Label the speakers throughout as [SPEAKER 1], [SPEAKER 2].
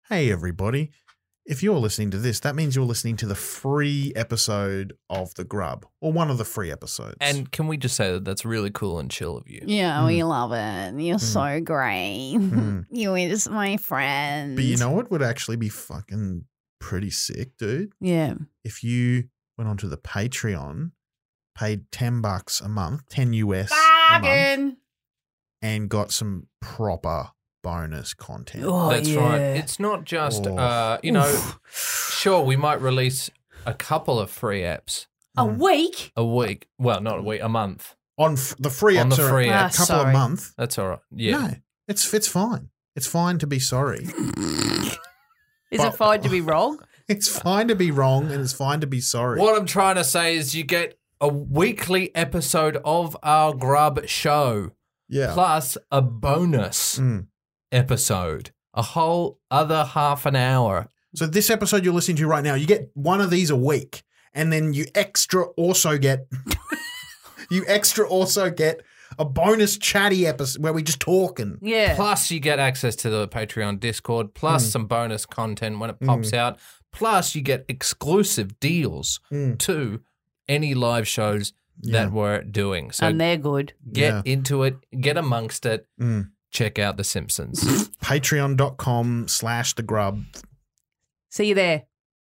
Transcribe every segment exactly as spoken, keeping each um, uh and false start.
[SPEAKER 1] hey, everybody, if you're listening to this, that means you're listening to the free episode of The Grub, or one of the free episodes.
[SPEAKER 2] And can we just say that that's really cool and chill of you?
[SPEAKER 3] Yeah,
[SPEAKER 1] Mm.
[SPEAKER 3] we love it. You're
[SPEAKER 1] Mm.
[SPEAKER 3] so great.
[SPEAKER 1] Mm.
[SPEAKER 3] You is my friend.
[SPEAKER 1] But you know what would actually be fucking pretty sick, dude?
[SPEAKER 3] Yeah.
[SPEAKER 1] If you went onto the Patreon, paid ten bucks a month, ten U S a month,
[SPEAKER 3] Bargain.
[SPEAKER 1] and got some proper bonus content.
[SPEAKER 3] Oh,
[SPEAKER 2] That's
[SPEAKER 3] yeah.
[SPEAKER 2] right. It's not just,
[SPEAKER 1] Oh.
[SPEAKER 2] uh, you know, sure, we might release a couple of free apps
[SPEAKER 3] A
[SPEAKER 1] Mm.
[SPEAKER 3] week?
[SPEAKER 2] a week. Well, not a week, a month.
[SPEAKER 1] On f- the free
[SPEAKER 2] On
[SPEAKER 1] apps
[SPEAKER 2] the
[SPEAKER 1] are
[SPEAKER 2] free
[SPEAKER 1] a
[SPEAKER 3] apps.
[SPEAKER 1] couple
[SPEAKER 3] Ah,
[SPEAKER 1] a
[SPEAKER 3] sorry.
[SPEAKER 1] month.
[SPEAKER 2] That's all right. Yeah.
[SPEAKER 1] No, it's it's fine. It's fine to be sorry.
[SPEAKER 3] Is
[SPEAKER 1] But-
[SPEAKER 3] it fine to be wrong?
[SPEAKER 1] It's fine to be wrong and it's fine to be sorry.
[SPEAKER 2] What I'm trying to say is you get a weekly episode of our Grub show
[SPEAKER 1] Yeah.
[SPEAKER 2] plus a bonus
[SPEAKER 1] Mm.
[SPEAKER 2] episode, a whole other half an hour.
[SPEAKER 1] So this episode you're listening to right now, you get one of these a week, and then you extra also get you extra also get a bonus chatty episode where we just talking.
[SPEAKER 3] Yeah.
[SPEAKER 2] Plus, you get access to the Patreon Discord, plus
[SPEAKER 1] Mm.
[SPEAKER 2] some bonus content when it pops out. Plus, you get exclusive deals
[SPEAKER 1] Mm.
[SPEAKER 2] to any live shows
[SPEAKER 1] Yeah.
[SPEAKER 2] that we're doing. So
[SPEAKER 3] And they're good.
[SPEAKER 2] get
[SPEAKER 1] Yeah.
[SPEAKER 2] into it, get amongst it,
[SPEAKER 1] Mm.
[SPEAKER 2] check out The Simpsons.
[SPEAKER 1] Patreon.com slash the grub.
[SPEAKER 3] See you there.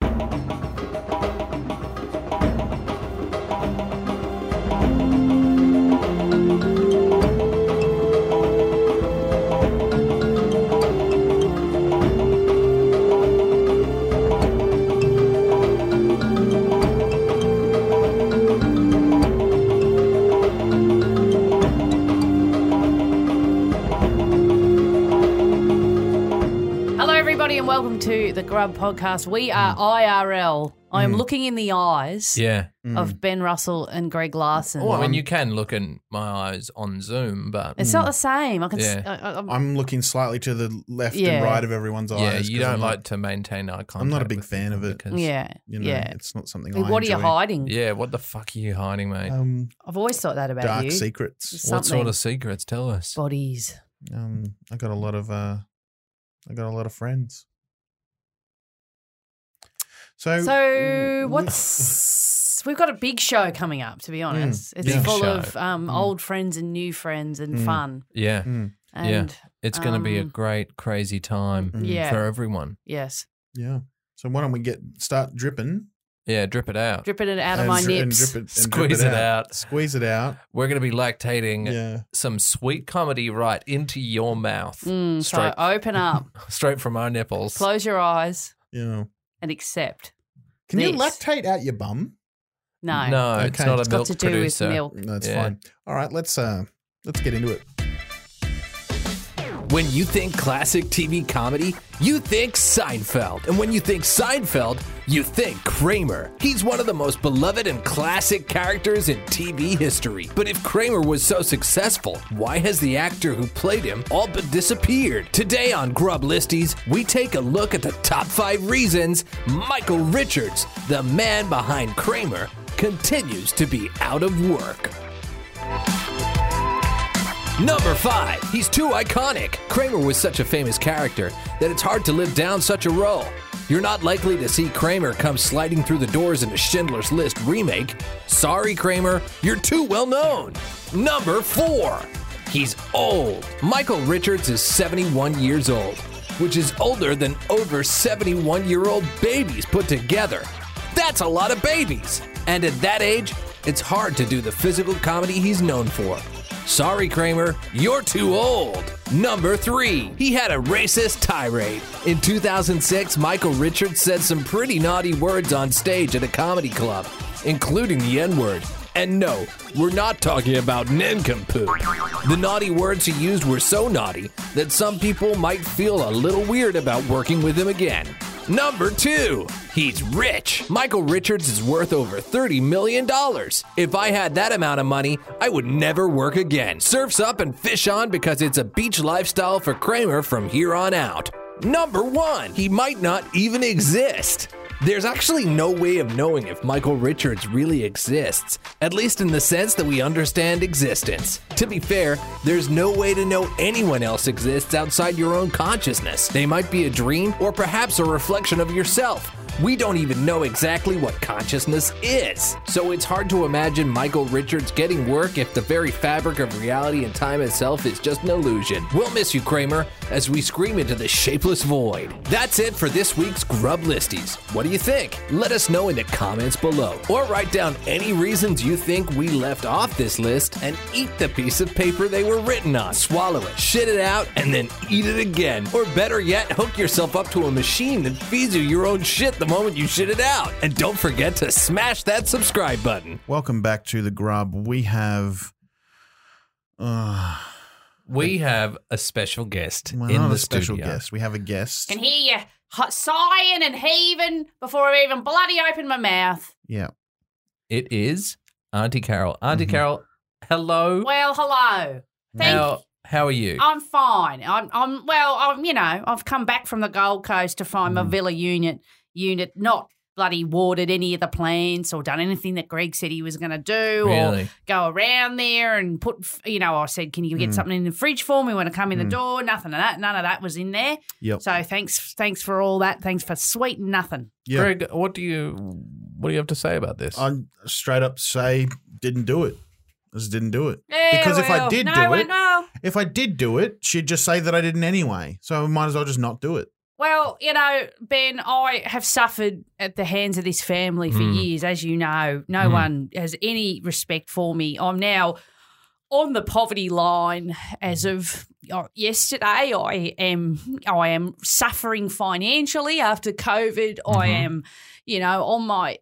[SPEAKER 3] Hello, everybody, and welcome to the Grub Podcast. We are I R L. I am
[SPEAKER 1] Mm.
[SPEAKER 3] looking in the eyes
[SPEAKER 2] yeah.
[SPEAKER 3] of Ben Russell and Greg Larson.
[SPEAKER 2] Well, I mean, you can look in my eyes on Zoom, but
[SPEAKER 3] It's not the same. I can.
[SPEAKER 2] Yeah.
[SPEAKER 3] s- I, I, I'm-
[SPEAKER 1] I'm looking slightly to the left
[SPEAKER 3] Yeah.
[SPEAKER 1] and right of everyone's eyes.
[SPEAKER 2] yeah, you
[SPEAKER 1] 'cause
[SPEAKER 2] don't
[SPEAKER 1] I'm
[SPEAKER 2] like
[SPEAKER 1] not-
[SPEAKER 2] to maintain eye contact.
[SPEAKER 1] I'm not a big
[SPEAKER 2] with
[SPEAKER 1] fan
[SPEAKER 2] people
[SPEAKER 1] of it.
[SPEAKER 2] because-
[SPEAKER 3] yeah,
[SPEAKER 1] You know,
[SPEAKER 3] yeah.
[SPEAKER 1] it's not something
[SPEAKER 3] Hey,
[SPEAKER 1] I
[SPEAKER 3] what are you
[SPEAKER 1] enjoy.
[SPEAKER 3] hiding?
[SPEAKER 2] Yeah, what the fuck are you hiding, mate?
[SPEAKER 1] Um,
[SPEAKER 3] I've always thought that about
[SPEAKER 1] dark
[SPEAKER 3] you.
[SPEAKER 1] secrets.
[SPEAKER 3] Some-
[SPEAKER 2] what sort
[SPEAKER 3] something.
[SPEAKER 2] of secrets? Tell us.
[SPEAKER 3] Bodies.
[SPEAKER 1] Um, I got a lot of uh, I got a lot of friends. So,
[SPEAKER 3] So what's we've got a big show coming up. To be honest, it's
[SPEAKER 2] Big
[SPEAKER 3] full
[SPEAKER 2] show.
[SPEAKER 3] of um,
[SPEAKER 1] Mm.
[SPEAKER 3] old friends and new friends and
[SPEAKER 1] Mm.
[SPEAKER 3] fun.
[SPEAKER 2] Yeah,
[SPEAKER 1] Mm,
[SPEAKER 3] And
[SPEAKER 2] it's going to be a
[SPEAKER 3] um,
[SPEAKER 2] great, crazy time
[SPEAKER 1] Mm.
[SPEAKER 3] Yeah.
[SPEAKER 2] for everyone.
[SPEAKER 3] yes,
[SPEAKER 1] yeah. So why don't we get start dripping?
[SPEAKER 2] Yeah, drip it out.
[SPEAKER 3] dripping it out of
[SPEAKER 1] and
[SPEAKER 3] my
[SPEAKER 1] dri- and
[SPEAKER 3] nips.
[SPEAKER 1] drip it, and
[SPEAKER 2] Squeeze
[SPEAKER 1] drip
[SPEAKER 2] it out.
[SPEAKER 1] Squeeze it out.
[SPEAKER 2] We're going to be lactating
[SPEAKER 1] Yeah.
[SPEAKER 2] some sweet comedy right into your mouth,
[SPEAKER 3] Mm,
[SPEAKER 2] straight,
[SPEAKER 3] so open up,
[SPEAKER 2] straight from our nipples.
[SPEAKER 3] close your eyes,
[SPEAKER 1] You know.
[SPEAKER 3] and accept.
[SPEAKER 1] Can you
[SPEAKER 3] This.
[SPEAKER 1] lactate out your bum?
[SPEAKER 3] No,
[SPEAKER 2] No, it's
[SPEAKER 1] Okay.
[SPEAKER 2] not a
[SPEAKER 3] it's got
[SPEAKER 2] milk
[SPEAKER 3] to do
[SPEAKER 2] producer.
[SPEAKER 3] with milk.
[SPEAKER 1] That's
[SPEAKER 2] Yeah.
[SPEAKER 1] fine. All right, let's uh let's get into it.
[SPEAKER 4] When you think classic T V comedy, you think Seinfeld. And when you think Seinfeld, you think Kramer. He's one of the most beloved and classic characters in T V history. But if Kramer was so successful, why has the actor who played him all but disappeared? Today on Grub Listies, we take a look at the top five reasons Michael Richards, the man behind Kramer, continues to be out of work. Number five, he's too iconic. Kramer was such a famous character that it's hard to live down such a role. You're not likely to see Kramer come sliding through the doors in a Schindler's List remake. Sorry, Kramer, you're too well known. Number four, he's old. Michael Richards is seventy-one years old, which is older than over seventy-one-year-old babies put together. That's a lot of babies. And at that age, it's hard to do the physical comedy he's known for. Sorry, Kramer, you're too old. Number three, he had a racist tirade. In two thousand six, Michael Richards said some pretty naughty words on stage at a comedy club, including the N-word. And no, we're not talking about nincompoop. The naughty words he used were so naughty that some people might feel a little weird about working with him again. Number two, he's rich. Michael Richards is worth over thirty million dollars. If I had that amount of money, I would never work again. Surfs up and fish on because it's a beach lifestyle for Kramer from here on out. Number one, he might not even exist. There's actually no way of knowing if Michael Richards really exists, at least in the sense that we understand existence. To be fair, there's no way to know anyone else exists outside your own consciousness. They might be a dream or perhaps a reflection of yourself. We don't even know exactly what consciousness is. So it's hard to imagine Michael Richards getting work if the very fabric of reality and time itself is just an illusion. We'll miss you, Kramer, as we scream into the shapeless void. That's it for this week's Grub Listies. What do you think? Let us know in the comments below. Or write down any reasons you think we left off this list and eat the piece of paper they were written on. Swallow it, shit it out, and then eat it again. Or better yet, hook yourself up to a machine that feeds you your own shit the moment you shit it out. And don't forget to smash that subscribe button.
[SPEAKER 1] Welcome back to the Grub. We have... Uh,
[SPEAKER 2] We have a special guest
[SPEAKER 1] well,
[SPEAKER 2] in
[SPEAKER 1] not
[SPEAKER 2] the
[SPEAKER 1] a special
[SPEAKER 2] studio.
[SPEAKER 1] guest. We have a guest.
[SPEAKER 3] Can hear you hot sighing and heaving before I even bloody open my mouth.
[SPEAKER 1] Yeah.
[SPEAKER 2] It is Auntie Carol. Auntie
[SPEAKER 1] Mhm.
[SPEAKER 2] Carol, hello.
[SPEAKER 3] Well, hello. Thank
[SPEAKER 2] How how are you?
[SPEAKER 3] I'm fine. I'm, I'm well. I'm, you know, I've come back from the Gold Coast to find my
[SPEAKER 1] Mm.
[SPEAKER 3] Villa unit unit not bloody watered any of the plants or done anything that Greg said he was going to do,
[SPEAKER 2] Really?
[SPEAKER 3] or go around there and put. You know, I said, "Can you get
[SPEAKER 1] Mm.
[SPEAKER 3] something in the fridge for me when I come in
[SPEAKER 1] Mm.
[SPEAKER 3] the door?" Nothing of that. None of that was in there.
[SPEAKER 1] Yep.
[SPEAKER 3] So thanks, thanks for all that. Thanks for sweet nothing.
[SPEAKER 1] Yeah.
[SPEAKER 2] Greg, what do you what do you have to say about this?
[SPEAKER 1] I straight up say didn't do it. Just didn't do it.
[SPEAKER 3] Yeah,
[SPEAKER 1] Because if I
[SPEAKER 3] well,
[SPEAKER 1] did
[SPEAKER 3] no,
[SPEAKER 1] do
[SPEAKER 3] well,
[SPEAKER 1] it-
[SPEAKER 3] no.
[SPEAKER 1] If I did do it, she'd just say that I didn't anyway. So I might as well just not do it.
[SPEAKER 3] Well, you know, Ben, I have suffered at the hands of this family for
[SPEAKER 2] Mm.
[SPEAKER 3] years, as you know. No
[SPEAKER 2] Mm.
[SPEAKER 3] one has any respect for me. I'm now on the poverty line as of uh, yesterday. I am I am suffering financially after COVID. I
[SPEAKER 1] Mhm.
[SPEAKER 3] am, you know, on my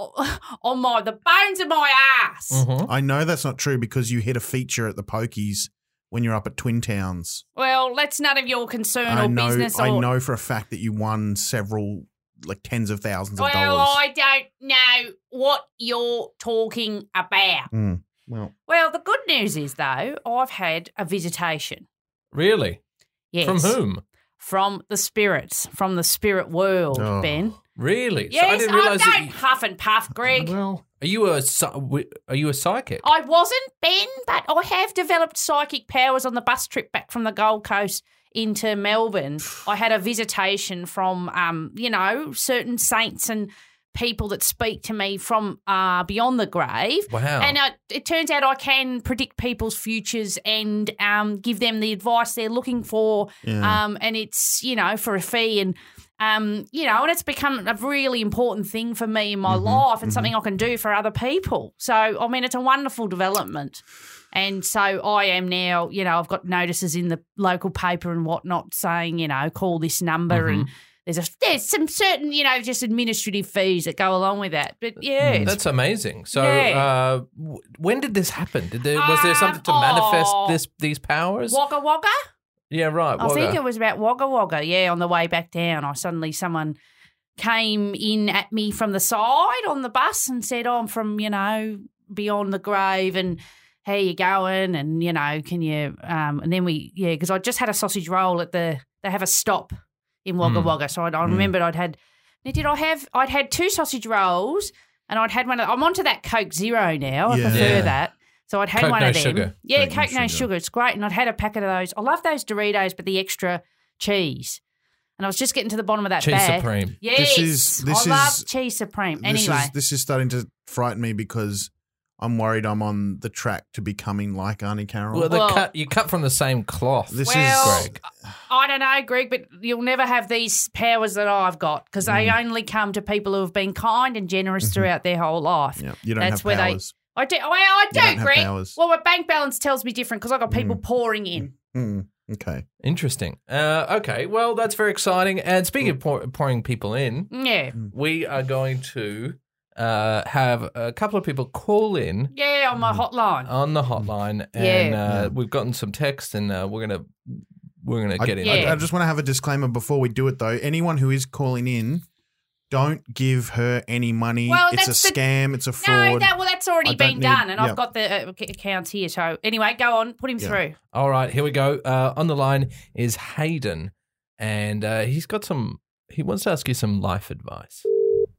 [SPEAKER 3] on my the bones of my ass.
[SPEAKER 2] Mhm.
[SPEAKER 1] I know that's not true because you hit a feature at the Pokies when you're up at Twin Towns.
[SPEAKER 3] Well, that's none of your concern
[SPEAKER 1] I
[SPEAKER 3] or
[SPEAKER 1] know
[SPEAKER 3] business.
[SPEAKER 1] I
[SPEAKER 3] or,
[SPEAKER 1] know for a fact that you won several, like tens of thousands of
[SPEAKER 3] Well,
[SPEAKER 1] dollars.
[SPEAKER 3] I don't know what you're talking about.
[SPEAKER 1] Mm. Well,
[SPEAKER 3] Well, the good news is, though, I've had a visitation.
[SPEAKER 2] Really?
[SPEAKER 3] Yes.
[SPEAKER 2] From whom?
[SPEAKER 3] From the spirits, from the spirit world,
[SPEAKER 1] Oh.
[SPEAKER 3] Ben.
[SPEAKER 2] Really?
[SPEAKER 3] Yes,
[SPEAKER 2] so I didn't realize
[SPEAKER 3] don't
[SPEAKER 2] that you,
[SPEAKER 3] huff and puff, Greg.
[SPEAKER 1] well,
[SPEAKER 2] are you a psy- are you a psychic?
[SPEAKER 3] I wasn't, Ben, but I have developed psychic powers on the bus trip back from the Gold Coast into Melbourne. I had a visitation from, um, you know, certain saints and people that speak to me from uh, beyond the grave.
[SPEAKER 2] Wow.
[SPEAKER 3] And uh, it turns out I can predict people's futures and um, give them the advice they're looking for.
[SPEAKER 1] yeah.
[SPEAKER 3] Um, and it's, you know, for a fee. And, um, you know, and it's become a really important thing for me in my
[SPEAKER 1] Mhm,
[SPEAKER 3] life and
[SPEAKER 1] mhm.
[SPEAKER 3] something I can do for other people. So, I mean, it's a wonderful development. And so I am now, you know, I've got notices in the local paper and whatnot saying, you know, call this number
[SPEAKER 2] Mhm.
[SPEAKER 3] and there's a there's some certain, you know, just administrative fees that go along with that. But yeah, it's
[SPEAKER 2] That's amazing. So,
[SPEAKER 3] Yeah.
[SPEAKER 2] uh, w- when did this happen? Did there was there something to
[SPEAKER 3] Um,
[SPEAKER 2] manifest
[SPEAKER 3] oh.
[SPEAKER 2] this these powers?
[SPEAKER 3] Wagga Wagga?
[SPEAKER 2] Yeah, right.
[SPEAKER 3] I think
[SPEAKER 2] Wagga.
[SPEAKER 3] it was about Wagga Wagga, yeah, on the way back down. I suddenly, someone came in at me from the side on the bus and said, oh, I'm from, you know, beyond the grave and how you going? And, you know, can you, um, and then we, yeah, because I just had a sausage roll at the, they have a stop in Wagga
[SPEAKER 2] Mm.
[SPEAKER 3] Wagga. So I, I
[SPEAKER 1] Mm.
[SPEAKER 3] remembered I'd had, now, did I have, I'd had two sausage rolls and I'd had one of, I'm onto that Coke Zero now. I
[SPEAKER 1] Yeah.
[SPEAKER 3] prefer
[SPEAKER 2] Yeah.
[SPEAKER 3] that. So I'd had
[SPEAKER 2] Coke
[SPEAKER 3] one
[SPEAKER 2] no
[SPEAKER 3] of them.
[SPEAKER 2] sugar.
[SPEAKER 3] Yeah,
[SPEAKER 1] Coke no
[SPEAKER 3] Coke no
[SPEAKER 1] sugar.
[SPEAKER 3] sugar. It's great. And I'd had a packet of those. I love those Doritos, but the extra cheese. And I was just getting to the bottom of that
[SPEAKER 2] Cheese
[SPEAKER 3] bag.
[SPEAKER 2] Supreme.
[SPEAKER 3] Yes,
[SPEAKER 1] This is- this
[SPEAKER 3] I love
[SPEAKER 1] is-
[SPEAKER 3] cheese supreme.
[SPEAKER 1] This
[SPEAKER 3] Anyway,
[SPEAKER 1] is this is starting to frighten me because I'm worried I'm on the track to becoming like Auntie Carol.
[SPEAKER 2] Well, they
[SPEAKER 3] Well-
[SPEAKER 2] cut you cut from the same cloth.
[SPEAKER 1] This
[SPEAKER 3] well,
[SPEAKER 1] is
[SPEAKER 2] Greg.
[SPEAKER 3] I don't know, Greg, but you'll never have these powers that I've got because they
[SPEAKER 1] Mm.
[SPEAKER 3] only come to people who have been kind and generous
[SPEAKER 1] Mhm.
[SPEAKER 3] throughout their whole life.
[SPEAKER 1] yeah, you don't
[SPEAKER 3] That's
[SPEAKER 1] have
[SPEAKER 3] where they-
[SPEAKER 1] powers.
[SPEAKER 3] I do. Well, I
[SPEAKER 1] You
[SPEAKER 3] do,
[SPEAKER 1] don't have
[SPEAKER 3] Greg.
[SPEAKER 1] powers.
[SPEAKER 3] Well, my bank balance tells me different because I got people
[SPEAKER 1] Mm.
[SPEAKER 3] pouring in.
[SPEAKER 1] Mm, okay.
[SPEAKER 2] Interesting. Uh, okay, well, that's very exciting. And speaking of pour- pouring people in,
[SPEAKER 3] Yeah,
[SPEAKER 2] we are going to uh, have a couple of people call in
[SPEAKER 3] yeah, on my
[SPEAKER 1] Mm.
[SPEAKER 3] hotline.
[SPEAKER 2] on the hotline, and
[SPEAKER 3] Yeah.
[SPEAKER 2] uh,
[SPEAKER 1] Yeah.
[SPEAKER 2] we've gotten some text, and uh, we're gonna we're gonna
[SPEAKER 1] I,
[SPEAKER 2] get in.
[SPEAKER 1] I-
[SPEAKER 3] Yeah.
[SPEAKER 1] I just want to have a disclaimer before we do it, though. Anyone who is calling in, don't give her any money.
[SPEAKER 3] Well,
[SPEAKER 1] it's a
[SPEAKER 3] that's the-
[SPEAKER 1] scam. It's a
[SPEAKER 3] No,
[SPEAKER 1] fraud.
[SPEAKER 3] that, well, that's already
[SPEAKER 1] I
[SPEAKER 3] been
[SPEAKER 1] don't need-
[SPEAKER 3] done, and
[SPEAKER 1] yeah.
[SPEAKER 3] I've got the uh, ac- accounts here. So anyway, go on, put him
[SPEAKER 1] Yeah.
[SPEAKER 3] through.
[SPEAKER 2] All right, here we go. Uh, on the line is Hayden, and uh, he's got some. He wants to ask you some life advice.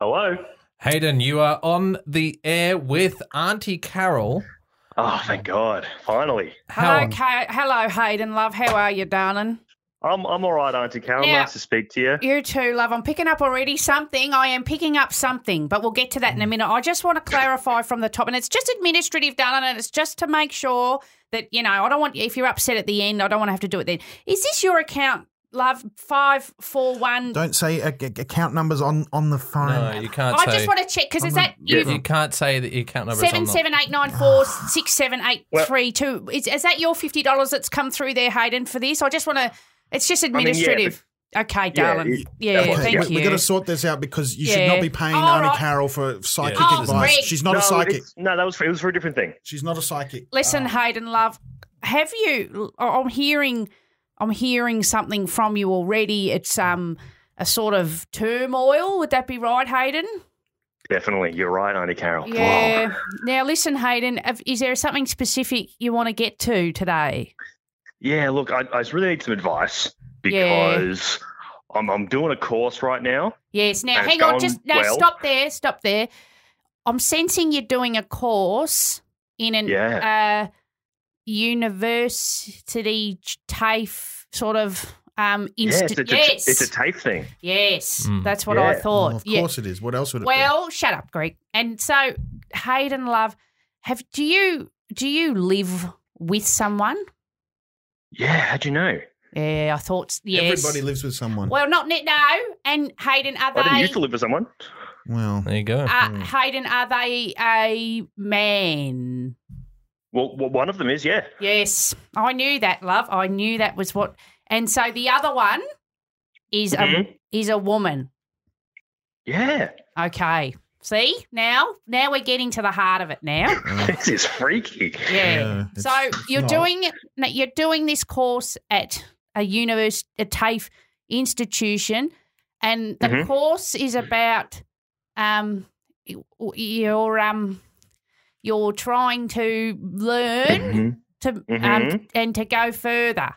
[SPEAKER 5] Hello.
[SPEAKER 2] Hayden, you are on the air with Auntie Carol.
[SPEAKER 5] Oh, thank God. Finally.
[SPEAKER 2] How-
[SPEAKER 3] Hello, Ka- hello, Hayden, love. How are you, darling?
[SPEAKER 5] I'm I'm all right, Auntie Carol.
[SPEAKER 3] Now-
[SPEAKER 5] Nice to speak to you.
[SPEAKER 3] You too, love. I'm picking up already something. I am picking up something, but we'll get to that in a minute. I just want to clarify from the top, and it's just administrative, darling, and it's just to make sure that, you know, I don't want, if you're upset at the end, I don't want to have to do it then. Is this your account, love? five four one
[SPEAKER 1] Don't say a- a- account numbers on, on the phone.
[SPEAKER 2] No, you can't
[SPEAKER 3] I
[SPEAKER 2] say.
[SPEAKER 3] just want to check, because is that
[SPEAKER 5] Yeah.
[SPEAKER 3] you
[SPEAKER 2] you can't say that your account number is
[SPEAKER 3] seven
[SPEAKER 2] on the-
[SPEAKER 3] seven eight nine four six seven eight three two? Is, is that your fifty dollars that's come through there, Hayden, for this? I just want to. It's just
[SPEAKER 5] mean, yeah,
[SPEAKER 3] administrative. okay, darling.
[SPEAKER 5] it-
[SPEAKER 3] Yeah,
[SPEAKER 5] Okay,
[SPEAKER 3] thank
[SPEAKER 1] we,
[SPEAKER 3] you.
[SPEAKER 1] We've got to sort this out because you
[SPEAKER 3] Yeah.
[SPEAKER 1] should not be paying
[SPEAKER 3] All
[SPEAKER 1] Auntie
[SPEAKER 3] right.
[SPEAKER 1] Carol for psychic
[SPEAKER 2] Yeah,
[SPEAKER 1] advice.
[SPEAKER 3] Greg.
[SPEAKER 1] She's not
[SPEAKER 5] no,
[SPEAKER 1] a psychic.
[SPEAKER 5] it's- no, that was for, it was for a different thing.
[SPEAKER 1] She's not a psychic.
[SPEAKER 3] Listen,
[SPEAKER 1] Uh,
[SPEAKER 3] Hayden, love, have you? I'm hearing, I'm hearing something from you already. It's um a sort of turmoil. Would that be right, Hayden?
[SPEAKER 5] Definitely. You're right, Auntie Carol.
[SPEAKER 3] Yeah. Now, listen, Hayden, have- is there something specific you want to get to today?
[SPEAKER 5] Yeah, look, I, I just really need some advice
[SPEAKER 3] Yeah.
[SPEAKER 5] because I'm, I'm doing a course right now.
[SPEAKER 3] Yes. Now,
[SPEAKER 5] And it's
[SPEAKER 3] hang on.
[SPEAKER 5] going
[SPEAKER 3] Just no.
[SPEAKER 5] well.
[SPEAKER 3] Stop there. Stop there. I'm sensing you're doing a course in an
[SPEAKER 5] Yeah.
[SPEAKER 3] uh, university TAFE sort of um.
[SPEAKER 5] Yeah,
[SPEAKER 3] Insti-
[SPEAKER 5] it's, a,
[SPEAKER 3] yes.
[SPEAKER 5] it's a TAFE thing.
[SPEAKER 3] Yes,
[SPEAKER 2] Mm.
[SPEAKER 3] that's what I
[SPEAKER 5] Yeah.
[SPEAKER 3] thought.
[SPEAKER 1] well, of
[SPEAKER 3] Yeah.
[SPEAKER 1] course it is. What else would it
[SPEAKER 3] Well, shut up, Greg. And so, Hayden, love, have do you do you live with someone?
[SPEAKER 5] Yeah, how'd you know?
[SPEAKER 3] Yeah, I thought
[SPEAKER 1] be?
[SPEAKER 3] yes.
[SPEAKER 1] Everybody lives with someone.
[SPEAKER 3] Well, not ne- no. And Hayden, are
[SPEAKER 5] I didn't
[SPEAKER 3] they?
[SPEAKER 5] used to live with someone.
[SPEAKER 1] Well,
[SPEAKER 2] There you go.
[SPEAKER 3] Uh, Hayden, are they a man?
[SPEAKER 5] Well, well, one of them is, yeah.
[SPEAKER 3] Yes, I knew that, love. I knew that was what. And so the other one is a
[SPEAKER 5] Mhm.
[SPEAKER 3] is a woman.
[SPEAKER 5] Yeah.
[SPEAKER 3] Okay. See now, now we're getting to the heart of it now.
[SPEAKER 5] This is freaky.
[SPEAKER 3] Yeah.
[SPEAKER 1] Yeah, it's-
[SPEAKER 3] so
[SPEAKER 1] it's
[SPEAKER 3] you're
[SPEAKER 1] not.
[SPEAKER 3] doing no, you're doing this course at a university, a TAFE institution, and the
[SPEAKER 5] Mhm.
[SPEAKER 3] course is about um you're um you're trying to learn
[SPEAKER 5] Mhm.
[SPEAKER 3] to um
[SPEAKER 5] Mhm.
[SPEAKER 3] and to go further.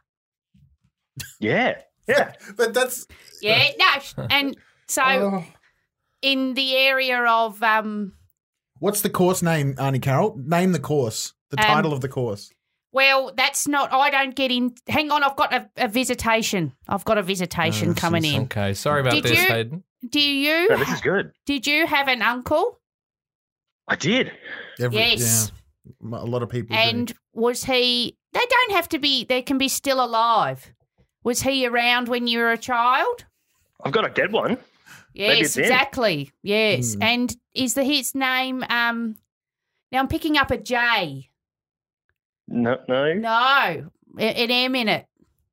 [SPEAKER 5] Yeah. Yeah.
[SPEAKER 1] but that's
[SPEAKER 3] Yeah. No. And so
[SPEAKER 1] Oh.
[SPEAKER 3] in the area of um.
[SPEAKER 1] What's the course name, Auntie Carol? Name the course. The
[SPEAKER 3] Um,
[SPEAKER 1] title of the course.
[SPEAKER 3] Well, that's not. I don't get in. Hang on, I've got a, a visitation. I've got a visitation
[SPEAKER 1] Oh, this
[SPEAKER 3] coming
[SPEAKER 1] is-
[SPEAKER 3] in.
[SPEAKER 2] Okay, sorry about
[SPEAKER 3] Did
[SPEAKER 2] this,
[SPEAKER 3] you-
[SPEAKER 2] Hayden.
[SPEAKER 3] Do you?
[SPEAKER 5] No, this is good.
[SPEAKER 3] Did you have an uncle?
[SPEAKER 5] I did.
[SPEAKER 1] Every-
[SPEAKER 3] Yes.
[SPEAKER 1] yeah, a lot of people. do.
[SPEAKER 3] And was he? They don't have to be. They can be still alive. Was he around when you were a child?
[SPEAKER 5] I've got a dead one.
[SPEAKER 3] Yes,
[SPEAKER 5] it's him.
[SPEAKER 3] exactly. Yes.
[SPEAKER 1] Hmm.
[SPEAKER 3] And is the his name? Um. Now I'm picking up a J.
[SPEAKER 5] No, no,
[SPEAKER 3] No, a- an M in it.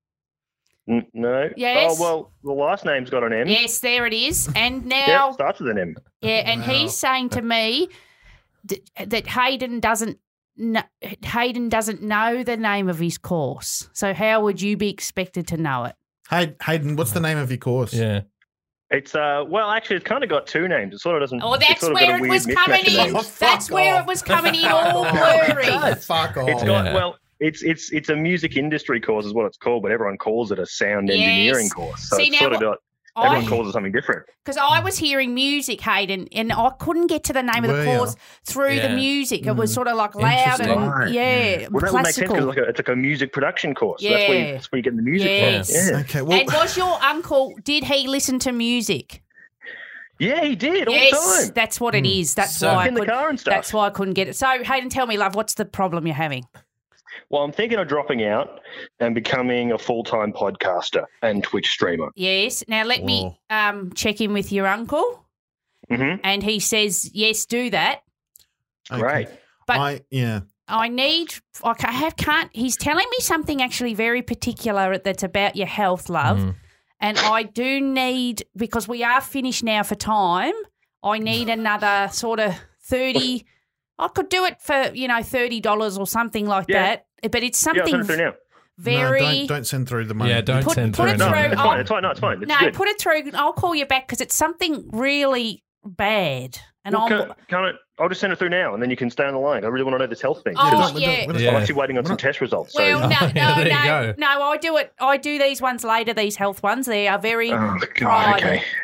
[SPEAKER 5] N- no.
[SPEAKER 3] Yes.
[SPEAKER 5] Oh, well, the last name's got an M.
[SPEAKER 3] Yes, there it is. And
[SPEAKER 5] Yeah,
[SPEAKER 3] now,
[SPEAKER 5] it starts with an M.
[SPEAKER 3] yeah, and
[SPEAKER 1] Wow.
[SPEAKER 3] he's saying to me that, that Hayden doesn't. kn- Hayden doesn't know the name of his course. So how would you be expected to know it?
[SPEAKER 1] Hey, Hayden, what's the name of your course?
[SPEAKER 2] Yeah.
[SPEAKER 5] It's, uh, well, actually, it's kind of got two names. It sort of doesn't.
[SPEAKER 3] Oh,
[SPEAKER 5] it's
[SPEAKER 3] that's
[SPEAKER 5] sort of got a
[SPEAKER 3] where it
[SPEAKER 5] weird
[SPEAKER 3] was coming
[SPEAKER 5] mismatch of
[SPEAKER 3] in.
[SPEAKER 5] names.
[SPEAKER 1] Oh,
[SPEAKER 3] That's
[SPEAKER 1] fuck
[SPEAKER 3] where
[SPEAKER 1] off.
[SPEAKER 3] it was coming in all blurry.
[SPEAKER 1] God, fuck off.
[SPEAKER 5] It's got,
[SPEAKER 2] Yeah.
[SPEAKER 5] well, it's it's it's a music industry course is what it's called, but everyone calls it a sound engineering
[SPEAKER 3] Yes.
[SPEAKER 5] course. So
[SPEAKER 3] See,
[SPEAKER 5] it's
[SPEAKER 3] now
[SPEAKER 5] sort of
[SPEAKER 3] what-
[SPEAKER 5] got, everyone
[SPEAKER 3] I-
[SPEAKER 5] calls it something different.
[SPEAKER 3] Because I was hearing music, Hayden, and I couldn't get to the name of the
[SPEAKER 1] Were ya?
[SPEAKER 3] course through the
[SPEAKER 2] Yeah.
[SPEAKER 3] music. It was sort of like loud and
[SPEAKER 2] Interesting.
[SPEAKER 5] Right.
[SPEAKER 3] yeah,
[SPEAKER 5] Well, that would make sense
[SPEAKER 3] classical.
[SPEAKER 5] because like a, it's like a music production course. So that's, where you,
[SPEAKER 3] Yeah.
[SPEAKER 5] that's where you get the music
[SPEAKER 3] Yes.
[SPEAKER 5] from. Yeah.
[SPEAKER 1] Okay, well,
[SPEAKER 3] and was your uncle? Did he listen to music?
[SPEAKER 5] yeah, he did all the
[SPEAKER 3] Yes,
[SPEAKER 5] time.
[SPEAKER 3] that's what it is. That's
[SPEAKER 2] So-
[SPEAKER 3] why I
[SPEAKER 5] In the
[SPEAKER 3] could,
[SPEAKER 5] car and stuff.
[SPEAKER 3] That's why I couldn't get it. So Hayden, tell me, love, what's the problem you're having?
[SPEAKER 5] Well, I'm thinking of dropping out and becoming a full-time podcaster and Twitch streamer.
[SPEAKER 3] Yes. Now let me
[SPEAKER 1] Whoa.
[SPEAKER 3] um, check in with your uncle,
[SPEAKER 5] hmm
[SPEAKER 3] and he says yes, do that.
[SPEAKER 1] okay.
[SPEAKER 5] Great.
[SPEAKER 3] But-
[SPEAKER 1] I yeah.
[SPEAKER 3] I need. I ca- have can't. He's telling me something actually very particular that's about your health, love,
[SPEAKER 2] Mm.
[SPEAKER 3] and I do need because we are finished now for time. I need another sort of thirty. I could do it for you know thirty dollars or something like
[SPEAKER 5] Yeah.
[SPEAKER 3] that, but it's
[SPEAKER 5] Yeah, I'll
[SPEAKER 3] something
[SPEAKER 5] send it through now.
[SPEAKER 3] very.
[SPEAKER 1] No, don't, don't send through the money.
[SPEAKER 2] Yeah, don't
[SPEAKER 3] Put-
[SPEAKER 2] send
[SPEAKER 3] put
[SPEAKER 2] through
[SPEAKER 3] it
[SPEAKER 5] No,
[SPEAKER 3] through.
[SPEAKER 5] it's
[SPEAKER 3] Oh.
[SPEAKER 5] fine. It's fine. No, it's fine. It's
[SPEAKER 3] no,
[SPEAKER 5] good.
[SPEAKER 3] put it through. I'll call you back because it's something really bad, and
[SPEAKER 5] Well,
[SPEAKER 3] I'm.
[SPEAKER 5] can, can I, I'll just send it through now, and then you can stay on the line. I really want to know this health thing.
[SPEAKER 3] Oh,
[SPEAKER 5] because
[SPEAKER 1] we
[SPEAKER 3] yeah.
[SPEAKER 1] don't- we don't-
[SPEAKER 2] Yeah.
[SPEAKER 5] I'm actually waiting on
[SPEAKER 1] We're
[SPEAKER 5] some
[SPEAKER 1] not-
[SPEAKER 5] test results.
[SPEAKER 3] Well,
[SPEAKER 5] so,
[SPEAKER 3] no,
[SPEAKER 2] Yeah,
[SPEAKER 3] no,
[SPEAKER 2] there you
[SPEAKER 3] no,
[SPEAKER 2] go.
[SPEAKER 3] no. I do it. I do these ones later. These health ones. They are very
[SPEAKER 5] oh, God,
[SPEAKER 3] private.
[SPEAKER 5] okay.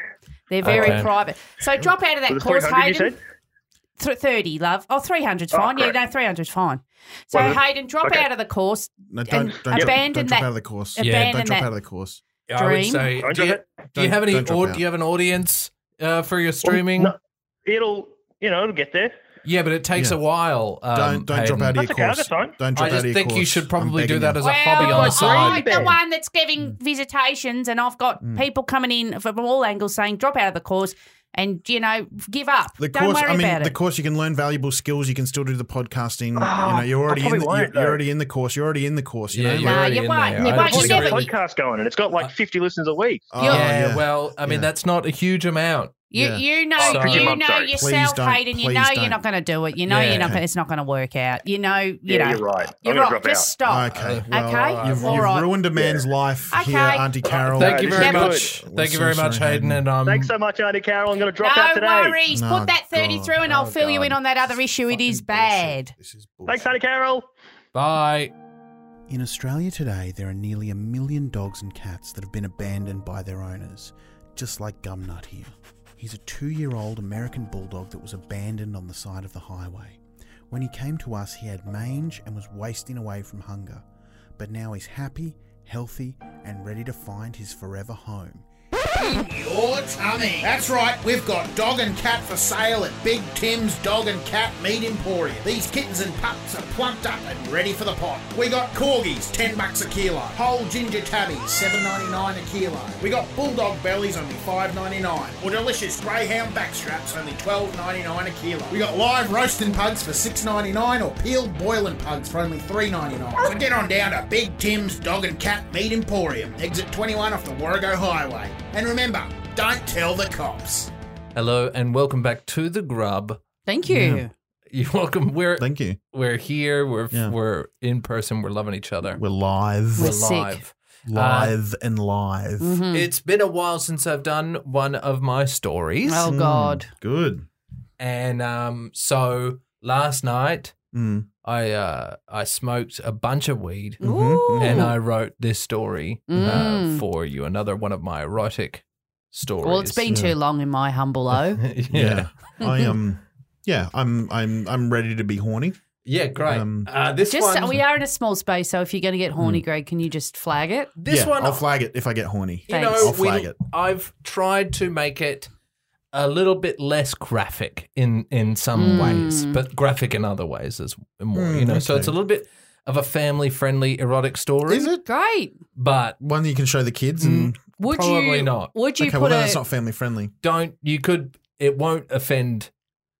[SPEAKER 3] They're very
[SPEAKER 2] Okay.
[SPEAKER 3] private. So drop out of that
[SPEAKER 5] Was it
[SPEAKER 3] course,
[SPEAKER 5] three hundred you
[SPEAKER 3] Hayden.
[SPEAKER 5] said?
[SPEAKER 3] Th- thirty, love. Oh, three hundred's
[SPEAKER 5] Oh,
[SPEAKER 3] fine. yeah,
[SPEAKER 5] great.
[SPEAKER 3] no, three hundred's fine. So,
[SPEAKER 5] Well,
[SPEAKER 3] Hayden, drop
[SPEAKER 5] okay.
[SPEAKER 3] out of the course.
[SPEAKER 1] No, don't,
[SPEAKER 3] And
[SPEAKER 1] don't, drop,
[SPEAKER 3] abandon
[SPEAKER 1] don't drop
[SPEAKER 3] that-
[SPEAKER 1] out of the course.
[SPEAKER 3] abandon
[SPEAKER 2] Yeah,
[SPEAKER 1] Don't drop
[SPEAKER 3] that
[SPEAKER 1] out of the course.
[SPEAKER 2] I would
[SPEAKER 3] Dream.
[SPEAKER 2] say,
[SPEAKER 5] Don't
[SPEAKER 2] do you,
[SPEAKER 5] drop
[SPEAKER 2] do you have any?
[SPEAKER 1] Don't drop
[SPEAKER 2] Or,
[SPEAKER 1] out.
[SPEAKER 2] do you have an audience uh, for your streaming?
[SPEAKER 5] No, it'll, you know, it'll get there.
[SPEAKER 2] Yeah, but it takes
[SPEAKER 1] Yeah.
[SPEAKER 2] a while. Um,
[SPEAKER 1] Don't don't drop
[SPEAKER 2] Hayden.
[SPEAKER 1] out of your
[SPEAKER 5] That's okay, I've
[SPEAKER 1] course.
[SPEAKER 5] got time.
[SPEAKER 1] Don't drop
[SPEAKER 2] I
[SPEAKER 1] out
[SPEAKER 2] just
[SPEAKER 1] of your
[SPEAKER 2] think
[SPEAKER 1] course.
[SPEAKER 2] you should
[SPEAKER 1] I'm
[SPEAKER 2] probably do
[SPEAKER 1] begging
[SPEAKER 2] that
[SPEAKER 1] you.
[SPEAKER 2] as a hobby on the
[SPEAKER 3] I'm
[SPEAKER 2] side.
[SPEAKER 3] the one that's giving visitations, and I've got
[SPEAKER 1] Mm.
[SPEAKER 3] people coming in from all angles saying, drop out of the course and, you know, give up.
[SPEAKER 1] The
[SPEAKER 3] Don't
[SPEAKER 1] course,
[SPEAKER 3] worry
[SPEAKER 1] I mean,
[SPEAKER 3] about
[SPEAKER 1] the
[SPEAKER 3] it.
[SPEAKER 1] course you can learn valuable skills. You can still do the podcasting.
[SPEAKER 5] Oh,
[SPEAKER 1] you know, you're already
[SPEAKER 5] I
[SPEAKER 1] in. The,
[SPEAKER 5] probably
[SPEAKER 1] you're,
[SPEAKER 5] won't, though.
[SPEAKER 1] you're already in the course. You're already in the course. You
[SPEAKER 2] Yeah,
[SPEAKER 1] know,
[SPEAKER 2] you're
[SPEAKER 3] No,
[SPEAKER 2] already
[SPEAKER 3] you
[SPEAKER 2] in
[SPEAKER 3] won't.
[SPEAKER 2] there.
[SPEAKER 3] You
[SPEAKER 2] I
[SPEAKER 3] won't.
[SPEAKER 2] don't
[SPEAKER 5] I've
[SPEAKER 3] You
[SPEAKER 5] already got a
[SPEAKER 3] never-
[SPEAKER 5] podcast going, and it's got like fifty listeners a week.
[SPEAKER 1] Oh,
[SPEAKER 2] yeah,
[SPEAKER 1] yeah.
[SPEAKER 2] well, I mean,
[SPEAKER 1] Yeah.
[SPEAKER 2] that's not a huge amount.
[SPEAKER 3] You
[SPEAKER 1] Yeah.
[SPEAKER 3] you know
[SPEAKER 5] Oh,
[SPEAKER 2] sorry.
[SPEAKER 3] you
[SPEAKER 5] I'm
[SPEAKER 3] know
[SPEAKER 5] sorry.
[SPEAKER 1] Please
[SPEAKER 3] yourself,
[SPEAKER 1] don't.
[SPEAKER 3] Hayden. You
[SPEAKER 1] Please
[SPEAKER 3] know
[SPEAKER 1] don't.
[SPEAKER 3] you're not going to do it. You know
[SPEAKER 2] Yeah.
[SPEAKER 3] you're not. Gonna, it's not going to work out. You know. You
[SPEAKER 5] Yeah,
[SPEAKER 3] know.
[SPEAKER 5] you're right. I'm
[SPEAKER 3] You're
[SPEAKER 5] gonna
[SPEAKER 3] right.
[SPEAKER 5] drop
[SPEAKER 3] Just
[SPEAKER 5] out.
[SPEAKER 3] stop.
[SPEAKER 1] Okay. Well,
[SPEAKER 3] Okay.
[SPEAKER 1] You've,
[SPEAKER 3] All
[SPEAKER 1] you've
[SPEAKER 3] right.
[SPEAKER 1] ruined a man's life
[SPEAKER 3] Okay.
[SPEAKER 1] here, Auntie Carol.
[SPEAKER 2] Thank you
[SPEAKER 5] this
[SPEAKER 2] very
[SPEAKER 5] is
[SPEAKER 2] much.
[SPEAKER 5] good.
[SPEAKER 2] Thank you
[SPEAKER 1] We're
[SPEAKER 2] very
[SPEAKER 1] so
[SPEAKER 2] much,
[SPEAKER 1] sorry,
[SPEAKER 2] Hayden.
[SPEAKER 1] Hayden.
[SPEAKER 2] And um,
[SPEAKER 5] Thanks so much, Auntie Carol. I'm going to drop
[SPEAKER 3] No
[SPEAKER 5] out today.
[SPEAKER 3] worries.
[SPEAKER 1] No,
[SPEAKER 3] Put that thirty
[SPEAKER 1] God.
[SPEAKER 3] through, and I'll
[SPEAKER 2] Oh,
[SPEAKER 3] fill you
[SPEAKER 2] God.
[SPEAKER 3] in on that other issue. It is
[SPEAKER 1] Fucking
[SPEAKER 3] bad.
[SPEAKER 1] bullshit. This is
[SPEAKER 5] Thanks,
[SPEAKER 1] bullshit.
[SPEAKER 5] Auntie Carol.
[SPEAKER 2] bye.
[SPEAKER 1] In Australia today, there are nearly a million dogs and cats that have been abandoned by their owners, just like Gumnut here. He's a two-year-old American bulldog that was abandoned on the side of the highway. When he came to us, he had mange and was wasting away from hunger. But now he's happy, healthy, and ready to find his forever home. In your tummy. That's right, we've got dog and cat for sale at Big Tim's Dog and Cat Meat Emporium. These kittens and pups are plumped up and ready for the pot. We got corgis, ten bucks a kilo. Whole ginger tabbies, seven ninety-nine a kilo. We got bulldog bellies, only five ninety-nine. Or delicious greyhound backstraps, only twelve ninety-nine a kilo. We got live roasting pugs for six ninety-nine, or peeled boiling pugs for only three ninety-nine. So get on down to Big Tim's Dog and Cat Meat Emporium, exit twenty-one off the Warrego Highway. And remember, don't tell the cops.
[SPEAKER 2] Hello and welcome back to the Grub.
[SPEAKER 3] Thank you.
[SPEAKER 1] Yeah.
[SPEAKER 2] You're welcome. We're
[SPEAKER 1] Thank you.
[SPEAKER 2] we're here. We're
[SPEAKER 1] Yeah.
[SPEAKER 2] we're in person. We're loving each other.
[SPEAKER 1] We're live.
[SPEAKER 3] We're sick.
[SPEAKER 2] live.
[SPEAKER 1] live and live.
[SPEAKER 3] Mhm.
[SPEAKER 2] It's been a while since I've done one of my stories,
[SPEAKER 3] Oh God.
[SPEAKER 1] Good.
[SPEAKER 2] and um, so last night
[SPEAKER 1] Mm.
[SPEAKER 2] I uh I smoked a bunch of weed.
[SPEAKER 1] Mm-hmm.
[SPEAKER 3] Ooh.
[SPEAKER 2] And I wrote this story uh,
[SPEAKER 3] Mm.
[SPEAKER 2] for you, another one of my erotic stories.
[SPEAKER 3] Well, it's been too long in my humble o.
[SPEAKER 2] yeah.
[SPEAKER 1] Yeah. I am. Yeah, I'm. I'm. I'm ready to be horny.
[SPEAKER 2] Yeah, great.
[SPEAKER 1] Um,
[SPEAKER 2] uh, this
[SPEAKER 3] Just
[SPEAKER 2] one,
[SPEAKER 3] we are in a small space, so if you're going to get horny, Greg, can you just flag it?
[SPEAKER 2] this
[SPEAKER 1] yeah,
[SPEAKER 2] one,
[SPEAKER 1] I'll flag it if I get horny.
[SPEAKER 2] you
[SPEAKER 3] Thanks.
[SPEAKER 2] know,
[SPEAKER 1] I'll flag
[SPEAKER 2] we,
[SPEAKER 1] it.
[SPEAKER 2] I've tried to make it a little bit less graphic in in some
[SPEAKER 3] Mm.
[SPEAKER 2] ways, but graphic in other ways as more.
[SPEAKER 1] Mm,
[SPEAKER 2] you know, so
[SPEAKER 1] okay.
[SPEAKER 2] it's a little bit of a family friendly erotic story.
[SPEAKER 1] Is it
[SPEAKER 3] Great.
[SPEAKER 2] But
[SPEAKER 1] one you can show the kids? And
[SPEAKER 3] Would
[SPEAKER 2] Probably
[SPEAKER 3] you?
[SPEAKER 2] not.
[SPEAKER 3] Would you
[SPEAKER 1] okay,
[SPEAKER 3] put
[SPEAKER 1] well then
[SPEAKER 3] a?
[SPEAKER 1] it's not family friendly.
[SPEAKER 2] don't you could it won't offend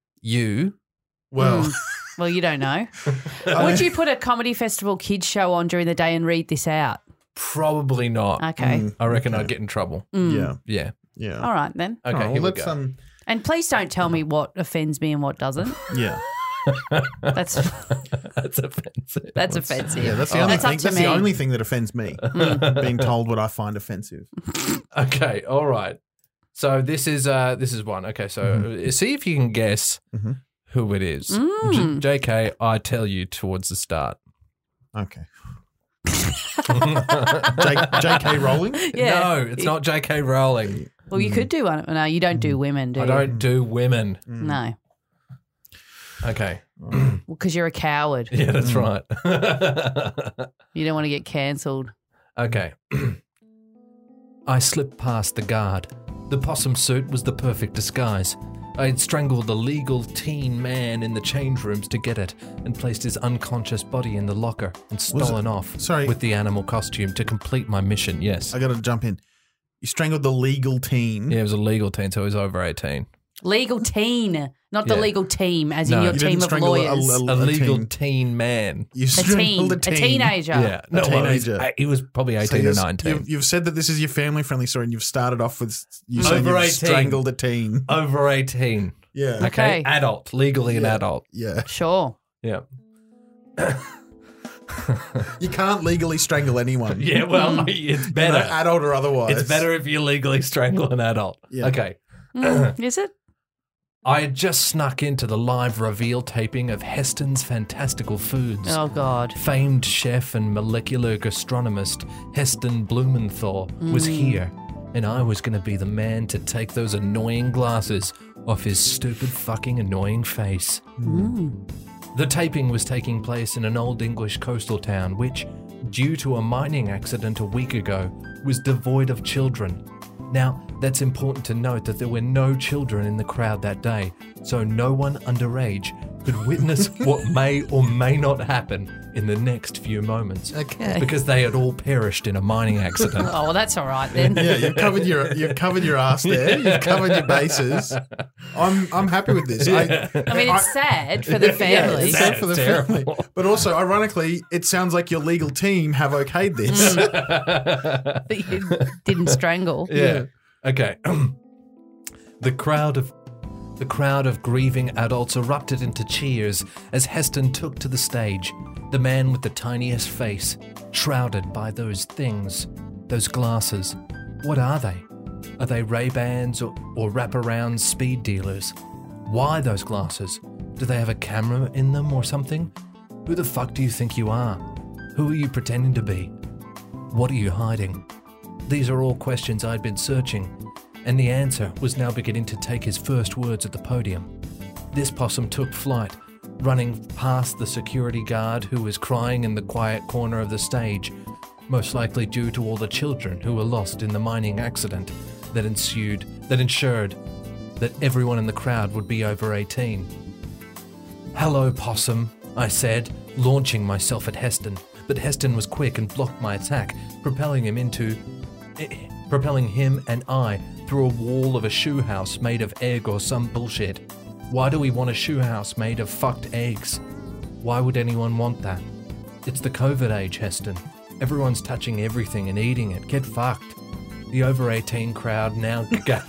[SPEAKER 2] you.
[SPEAKER 1] Well,
[SPEAKER 3] Mm. Well, you don't know.
[SPEAKER 1] I-
[SPEAKER 3] Would you put a comedy festival kids show on during the day and read this out?
[SPEAKER 2] Probably not.
[SPEAKER 3] Okay.
[SPEAKER 1] Mm,
[SPEAKER 2] I reckon
[SPEAKER 1] okay.
[SPEAKER 2] I'd get in trouble.
[SPEAKER 3] Mm.
[SPEAKER 1] Yeah,
[SPEAKER 2] Yeah.
[SPEAKER 1] yeah.
[SPEAKER 3] All right then.
[SPEAKER 2] Okay,
[SPEAKER 1] Oh, well,
[SPEAKER 2] here we
[SPEAKER 1] let's,
[SPEAKER 2] go.
[SPEAKER 1] um,
[SPEAKER 3] And please don't tell me what offends me and what doesn't.
[SPEAKER 1] yeah,
[SPEAKER 3] That's
[SPEAKER 2] That's offensive.
[SPEAKER 3] that's offensive.
[SPEAKER 1] yeah. That's the
[SPEAKER 2] Oh.
[SPEAKER 1] only
[SPEAKER 3] That's up
[SPEAKER 1] thing.
[SPEAKER 3] to
[SPEAKER 1] That's
[SPEAKER 3] me.
[SPEAKER 1] the only thing that offends me. Being told what I find offensive.
[SPEAKER 2] Okay, all right. So this is uh this is one. Okay, so
[SPEAKER 1] Mm-hmm.
[SPEAKER 2] uh see if you can guess
[SPEAKER 1] Mhm.
[SPEAKER 2] who it is.
[SPEAKER 3] Mm.
[SPEAKER 2] J- JK, I tell you towards the start.
[SPEAKER 1] Okay. J- J.K. Rowling.
[SPEAKER 3] Yeah.
[SPEAKER 2] No, it's not J K Rowling.
[SPEAKER 3] Well, you could do one. No, you don't do women, do
[SPEAKER 2] I
[SPEAKER 3] you?
[SPEAKER 2] don't do women.
[SPEAKER 1] Mm.
[SPEAKER 3] No.
[SPEAKER 2] Okay.
[SPEAKER 3] Well, because you're a coward.
[SPEAKER 2] Yeah, that's
[SPEAKER 1] Mm.
[SPEAKER 2] right.
[SPEAKER 3] You don't want to get cancelled.
[SPEAKER 2] Okay. I slipped past the guard. The possum suit was the perfect disguise. I had strangled a legal teen man in the change rooms to get it and placed his unconscious body in the locker and stolen off
[SPEAKER 1] sorry.
[SPEAKER 2] with the animal costume to complete my mission, yes.
[SPEAKER 1] I got to jump in. You strangled the legal teen.
[SPEAKER 2] Yeah, it was a legal teen, so he was over eighteen.
[SPEAKER 3] Legal teen, not the
[SPEAKER 2] Yeah.
[SPEAKER 3] legal team, as
[SPEAKER 2] No,
[SPEAKER 3] in your
[SPEAKER 2] you
[SPEAKER 1] didn't
[SPEAKER 3] team of
[SPEAKER 1] strangle a-
[SPEAKER 3] lawyers.
[SPEAKER 1] a-
[SPEAKER 2] A,
[SPEAKER 1] A
[SPEAKER 2] legal
[SPEAKER 1] teen.
[SPEAKER 2] teen, man.
[SPEAKER 1] You
[SPEAKER 3] A
[SPEAKER 1] strangled
[SPEAKER 3] teen,
[SPEAKER 1] a
[SPEAKER 3] a
[SPEAKER 1] teen.
[SPEAKER 3] teenager.
[SPEAKER 2] Yeah, no, well, he was-
[SPEAKER 1] teenager.
[SPEAKER 2] he was probably
[SPEAKER 1] So
[SPEAKER 2] eighteen or
[SPEAKER 1] you're-
[SPEAKER 2] nineteen.
[SPEAKER 1] You've, you've said that this is your family friendly story, and you've started off with you saying
[SPEAKER 2] Over
[SPEAKER 1] you've
[SPEAKER 2] eighteen.
[SPEAKER 1] strangled a teen.
[SPEAKER 2] Over eighteen.
[SPEAKER 1] Yeah.
[SPEAKER 2] Okay,
[SPEAKER 3] Okay.
[SPEAKER 2] adult, legally an
[SPEAKER 1] Yeah.
[SPEAKER 2] adult.
[SPEAKER 1] Yeah.
[SPEAKER 3] Sure.
[SPEAKER 2] Yeah.
[SPEAKER 1] You can't legally strangle anyone.
[SPEAKER 2] Yeah, well, it's
[SPEAKER 1] You know,
[SPEAKER 2] better.
[SPEAKER 1] adult or otherwise.
[SPEAKER 2] It's better if you legally strangle an adult.
[SPEAKER 1] Yeah.
[SPEAKER 2] Okay.
[SPEAKER 3] Mm, is it?
[SPEAKER 2] I had just snuck into the live reveal taping of Heston's Fantastical Foods.
[SPEAKER 3] Oh, God.
[SPEAKER 2] Famed chef and molecular gastronomist Heston Blumenthal was here. and I was going to be the man to take those annoying glasses off his stupid fucking annoying face.
[SPEAKER 3] Mm.
[SPEAKER 2] The taping was taking place in an old English coastal town which, due to a mining accident a week ago, was devoid of children. Now, that's important to note that there were no children in the crowd that day, so no one underage could witness what may or may not happen in the next few moments.
[SPEAKER 4] Okay.
[SPEAKER 2] Because they had all perished in a mining accident.
[SPEAKER 3] Oh, well, that's all right then.
[SPEAKER 1] Yeah, you've covered your you've covered your ass there. You've covered your bases. I'm I'm happy with this. I,
[SPEAKER 3] I mean, it's sad for the family.
[SPEAKER 1] it's sad for the
[SPEAKER 2] That's
[SPEAKER 1] family. But also, ironically, it sounds like your legal team have okayed this.
[SPEAKER 3] That you didn't strangle.
[SPEAKER 2] Yeah. Okay. The crowd of the crowd of grieving adults erupted into cheers as Heston took to the stage, the man with the tiniest face, shrouded by those things, those glasses. What are they? Are they Ray-Bans or, or wraparound speed dealers? Why those glasses? Do they have a camera in them or something? Who the fuck do you think you are? Who are you pretending to be? What are you hiding? These are all questions I'd been searching, and the answer was now beginning to take his first words at the podium. This possum took flight, running past the security guard who was crying in the quiet corner of the stage, most likely due to all the children who were lost in the mining accident that ensued, that ensured that everyone in the crowd would be over eighteen. "Hello, possum," I said, launching myself at Heston, but Heston was quick and blocked my attack, propelling him into... propelling him and I through a wall of a shoe house made of egg or some bullshit. Why do we want a shoe house made of fucked eggs? Why would anyone want that? It's the COVID age, Heston. Everyone's touching everything and eating it. Get fucked. The over eighteen crowd now got...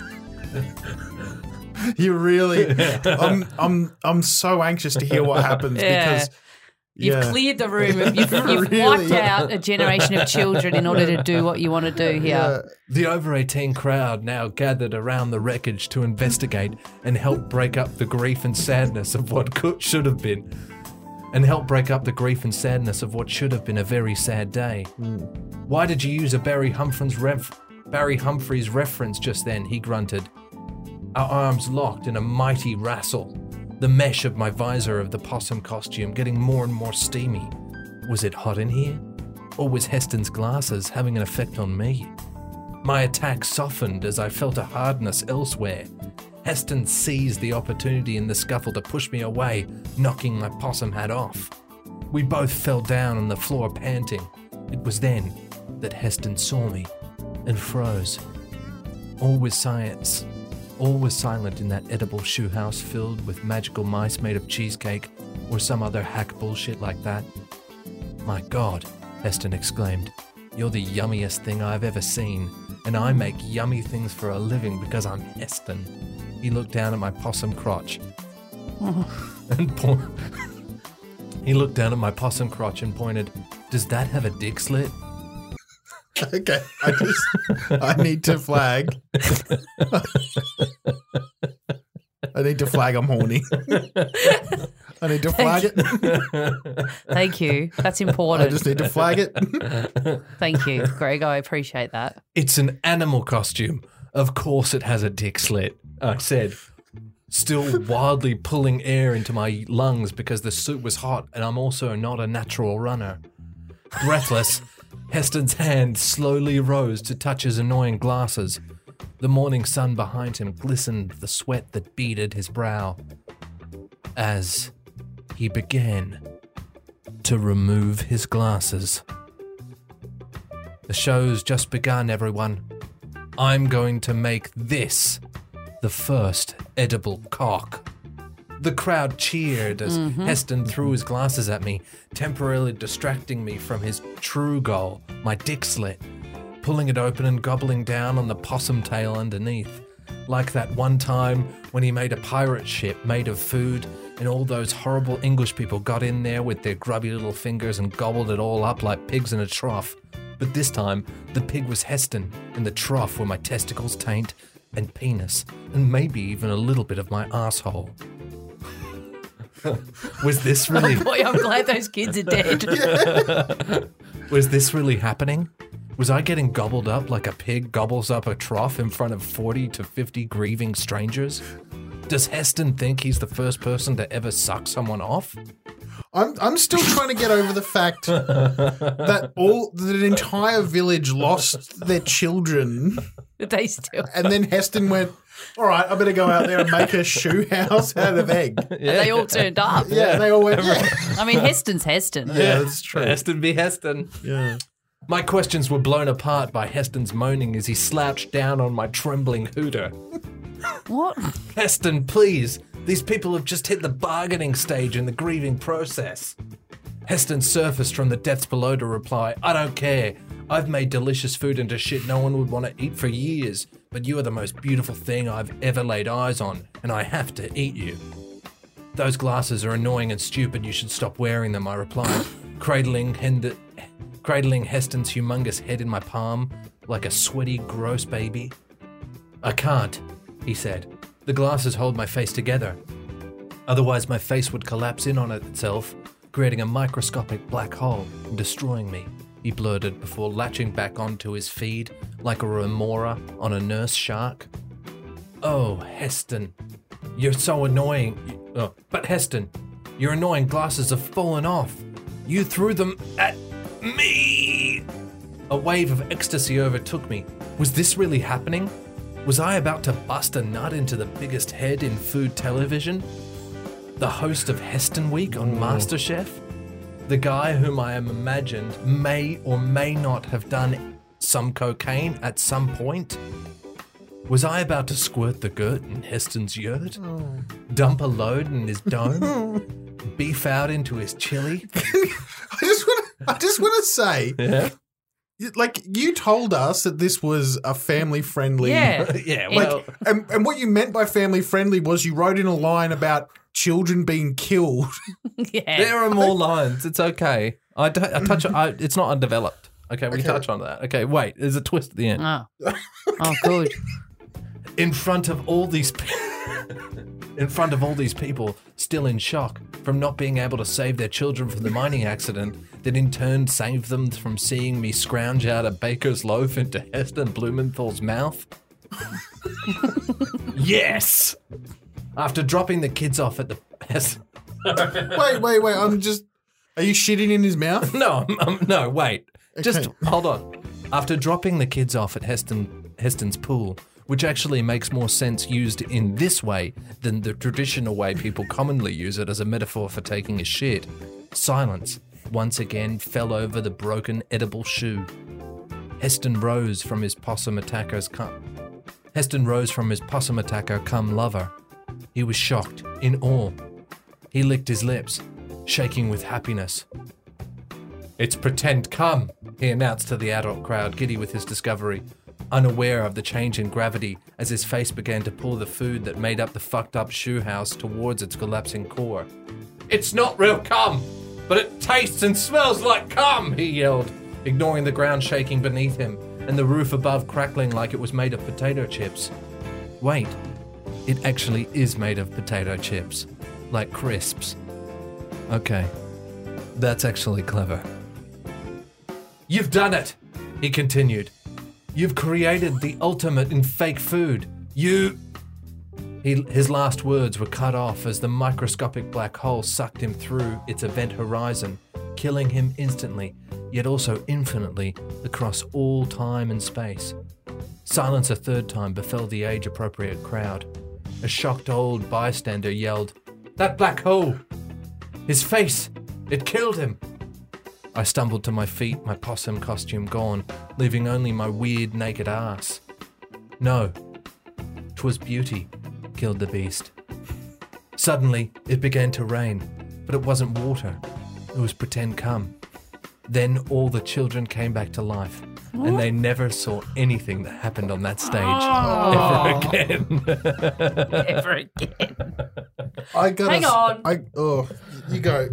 [SPEAKER 1] You really, I'm, I'm, I'm so anxious to hear what happens
[SPEAKER 3] Yeah.
[SPEAKER 1] because
[SPEAKER 3] You've
[SPEAKER 1] yeah.
[SPEAKER 3] cleared the room. You've, you've
[SPEAKER 1] Really?
[SPEAKER 3] wiped out a generation of children in order to do what you want to do here.
[SPEAKER 1] Yeah.
[SPEAKER 2] The over eighteen crowd now gathered around the wreckage to investigate and help break up the grief and sadness of what could, should have been. And help break up the grief and sadness of what should have been a very sad day.
[SPEAKER 1] Mm.
[SPEAKER 2] Why did you use a Barry Humphries, ref- Barry Humphries reference just then? He grunted. Our arms locked in a mighty wrestle. The mesh of my visor of the possum costume getting more and more steamy. Was it hot in here? Or was Heston's glasses having an effect on me? My attack softened as I felt a hardness elsewhere. Heston seized the opportunity in the scuffle to push me away, knocking my possum hat off. We both fell down on the floor panting. It was then that Heston saw me and froze. All was science. All was silent in that edible shoe house filled with magical mice made of cheesecake or some other hack bullshit like that. My God, Heston exclaimed. You're the yummiest thing I've ever seen, and I make yummy things for a living because I'm Heston. He looked down at my possum crotch and po- He looked down at my possum crotch and pointed, "Does that have a dick slit?"
[SPEAKER 1] Okay, I just, I need to flag. I need to flag I'm horny. I need to flag it.
[SPEAKER 3] Thank you. That's
[SPEAKER 1] I
[SPEAKER 3] important.
[SPEAKER 1] just need to flag it.
[SPEAKER 3] Thank you, Greg. I appreciate that.
[SPEAKER 2] It's an animal costume. Of course it has a dick slit, I said, still wildly pulling air into my lungs because the suit was hot and I'm also not a natural runner. Breathless, Heston's hand slowly rose to touch his annoying glasses. The morning sun behind him glistened with the sweat that beaded his brow as he began to remove his glasses. The show's just begun, everyone. I'm going to make this the first edible cock. The crowd cheered as mm-hmm. Heston threw his glasses at me, temporarily distracting me from his true goal, my dick slit, pulling it open and gobbling down on the possum tail underneath. Like that one time when he made a pirate ship made of food and all those horrible English people got in there with their grubby little fingers and gobbled it all up like pigs in a trough. But this time, the pig was Heston, and the trough were my testicles, taint, and penis, and maybe even a little bit of my asshole. Was this really...
[SPEAKER 3] Boy, I'm glad those kids are dead.
[SPEAKER 2] Was this really happening? Was I getting gobbled up like a pig gobbles up a trough in front of forty to fifty grieving strangers? Does Heston think he's the first person to ever suck someone off?
[SPEAKER 1] I'm I'm still trying to get over the fact that all that an entire village lost their children,
[SPEAKER 3] They still.
[SPEAKER 1] and then Heston went, "All right, I better go out there and make a shoe house out of egg."
[SPEAKER 3] And they all turned up.
[SPEAKER 1] Yeah, they all went. Yeah,
[SPEAKER 3] I mean, Heston's Heston.
[SPEAKER 1] yeah, that's true.
[SPEAKER 2] Heston be Heston.
[SPEAKER 1] Yeah.
[SPEAKER 2] My questions were blown apart by Heston's moaning as he slouched down on my trembling hooter.
[SPEAKER 3] What?
[SPEAKER 2] Heston, please. These people have just hit the bargaining stage in the grieving process. Heston surfaced from the depths below to reply, I don't care. I've made delicious food into shit no one would want to eat for years, but you are the most beautiful thing I've ever laid eyes on, and I have to eat you. Those glasses are annoying and stupid. You should stop wearing them, I replied, cradling, Hend- cradling Heston's humongous head in my palm like a sweaty, gross baby. I can't, he said. The glasses hold my face together. Otherwise, my face would collapse in on itself, creating a microscopic black hole and destroying me, he blurted before latching back onto his feed like a remora on a nurse shark. Oh, Heston, you're so annoying. Oh, but Heston, your annoying glasses have fallen off. You threw them at me. A wave of ecstasy overtook me. Was this really happening? Was I about to bust a nut into the biggest head in food television? The host of Heston Week on MasterChef? The guy whom I am imagined may or may not have done some cocaine at some point? Was I about to squirt the girt in Heston's yurt? Oh. Dump a load in his dome? Beef out into his chili?
[SPEAKER 1] I just want to. I just want to say.
[SPEAKER 2] Yeah.
[SPEAKER 1] Like, you told us that this was a family-friendly...
[SPEAKER 3] Yeah.
[SPEAKER 2] Yeah,
[SPEAKER 1] Like,
[SPEAKER 2] well...
[SPEAKER 1] and, and what you meant by family-friendly was you wrote in a line about children being killed.
[SPEAKER 3] Yeah.
[SPEAKER 2] There are more lines. It's okay. I, d- I touch. I, it's not undeveloped. Okay, we
[SPEAKER 1] Okay.
[SPEAKER 2] touch on that. Okay, wait. There's a twist at the end.
[SPEAKER 3] Oh. Oh, good.
[SPEAKER 2] In front of all these, pe- in front of all these people, still in shock from not being able to save their children from the mining accident, that in turn saved them from seeing me scrounge out a baker's loaf into Heston Blumenthal's mouth. Yes. After dropping the kids off at the.
[SPEAKER 1] Wait, wait, wait. I'm just... Are you shitting in his mouth?
[SPEAKER 2] No, um, um, no, wait. Just
[SPEAKER 1] Okay.
[SPEAKER 2] hold on. After dropping the kids off at Heston, Heston's pool, which actually makes more sense used in this way than the traditional way people commonly use it as a metaphor for taking a shit, silence once again fell over the broken edible shoe. Heston rose from his possum attacker's cum. Heston rose from his possum attacker cum lover. He was shocked, in awe. He licked his lips, shaking with happiness. It's pretend cum, he announced to the adult crowd, giddy with his discovery, unaware of the change in gravity as his face began to pull the food that made up the fucked up shoe house towards its collapsing core. It's not real cum, but it tastes and smells like cum, he yelled, ignoring the ground shaking beneath him and the roof above crackling like it was made of potato chips. Wait, it actually is made of potato chips, like crisps. Okay, that's actually clever. You've done it, he continued. You've created the ultimate in fake food. You... He, his last words were cut off as the microscopic black hole sucked him through its event horizon, killing him instantly, yet also infinitely, across all time and space. Silence a third time befell the age-appropriate crowd. A shocked old bystander yelled, "That black hole! His face! It killed him!" I stumbled to my feet, my possum costume gone, leaving only my weird naked ass. No, 'twas beauty killed the beast. Suddenly, it began to rain, but it wasn't water. It was pretend cum. Then all the children came back to life, and they never saw anything that happened on that stage
[SPEAKER 3] Oh.
[SPEAKER 2] ever again.
[SPEAKER 3] Ever again.
[SPEAKER 1] I got
[SPEAKER 3] Hang on.
[SPEAKER 1] I, oh, you go.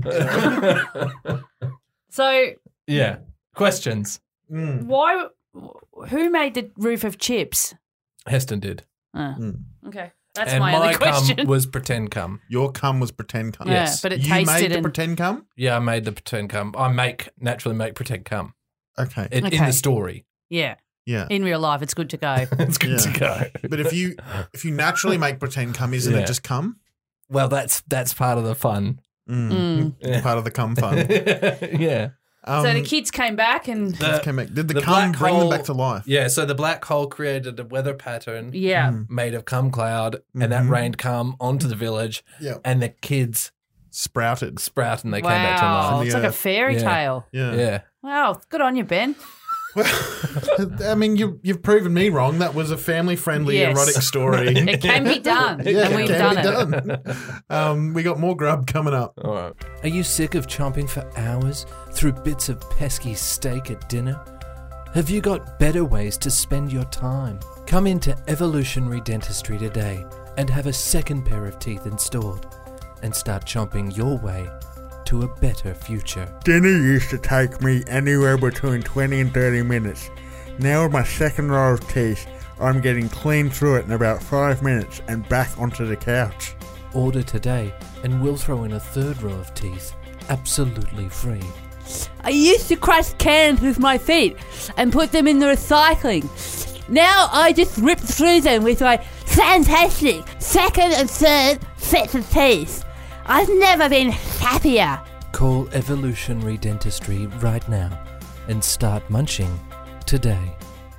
[SPEAKER 3] So,
[SPEAKER 2] Yeah. Questions?
[SPEAKER 1] Mm.
[SPEAKER 3] why? Who made the roof of chips?
[SPEAKER 2] Heston did.
[SPEAKER 3] Oh.
[SPEAKER 1] Mm.
[SPEAKER 3] Okay, that's
[SPEAKER 2] and
[SPEAKER 3] my,
[SPEAKER 2] my
[SPEAKER 3] other question.
[SPEAKER 2] cum was pretend cum.
[SPEAKER 1] Your cum was pretend cum.
[SPEAKER 3] Yeah,
[SPEAKER 2] Yes.
[SPEAKER 3] but it
[SPEAKER 1] You
[SPEAKER 3] tasted
[SPEAKER 1] made the
[SPEAKER 3] and
[SPEAKER 1] pretend cum?
[SPEAKER 2] Yeah, I made the pretend cum. I make naturally make pretend cum
[SPEAKER 1] Okay.
[SPEAKER 2] in, in
[SPEAKER 3] Okay.
[SPEAKER 2] the story.
[SPEAKER 3] Yeah.
[SPEAKER 1] Yeah.
[SPEAKER 3] In real life, it's good to go.
[SPEAKER 2] It's good
[SPEAKER 1] Yeah.
[SPEAKER 2] to go.
[SPEAKER 1] But if you if you naturally make pretend cum, isn't
[SPEAKER 2] Yeah.
[SPEAKER 1] it just cum?
[SPEAKER 2] Well, that's that's part of the fun.
[SPEAKER 1] Mm.
[SPEAKER 3] Mm.
[SPEAKER 1] Part of the cum fun.
[SPEAKER 2] yeah.
[SPEAKER 1] Um,
[SPEAKER 3] So the kids came back and
[SPEAKER 2] The-
[SPEAKER 1] came back- did the,
[SPEAKER 2] the
[SPEAKER 1] cum
[SPEAKER 2] black
[SPEAKER 1] bring
[SPEAKER 2] hole-
[SPEAKER 1] them back to life?
[SPEAKER 2] Yeah, so the black hole created a weather pattern
[SPEAKER 3] yeah,
[SPEAKER 1] Mm.
[SPEAKER 2] made of cum cloud, and that
[SPEAKER 1] Mhm.
[SPEAKER 2] rained cum onto the village,
[SPEAKER 1] Yeah.
[SPEAKER 2] and the kids
[SPEAKER 1] Sprouted.
[SPEAKER 2] sprout and they came back to
[SPEAKER 3] wow,
[SPEAKER 2] life.
[SPEAKER 1] From
[SPEAKER 3] it's
[SPEAKER 1] the
[SPEAKER 3] like a
[SPEAKER 1] earth.
[SPEAKER 3] fairy
[SPEAKER 2] Yeah.
[SPEAKER 3] tale.
[SPEAKER 1] Yeah.
[SPEAKER 2] Yeah.
[SPEAKER 3] Wow, good on you, Ben.
[SPEAKER 1] Well, I mean, you, you've proven me wrong. That was a family-friendly
[SPEAKER 3] Yes.
[SPEAKER 1] erotic story.
[SPEAKER 3] It can be done,
[SPEAKER 1] Yeah,
[SPEAKER 3] and
[SPEAKER 1] it
[SPEAKER 3] we've
[SPEAKER 1] can
[SPEAKER 3] done
[SPEAKER 1] be
[SPEAKER 3] it.
[SPEAKER 1] done. Um, we got more grub coming up.
[SPEAKER 2] All right. Are you sick of chomping for hours through bits of pesky steak at dinner? Have you got better ways to spend your time? Come into Evolutionary Dentistry today and have a second pair of teeth installed and start chomping your way to a better future.
[SPEAKER 6] Dinner used to take me anywhere between twenty and thirty minutes. Now with my second row of teeth, I'm getting clean through it in about five minutes and back onto the couch.
[SPEAKER 2] Order today and we'll throw in a third row of teeth absolutely free.
[SPEAKER 7] I used to crush cans with my feet and put them in the recycling. Now I just rip through them with my fantastic second and third sets of teeth. I've never been happier.
[SPEAKER 2] Call Evolutionary Dentistry right now and start munching today.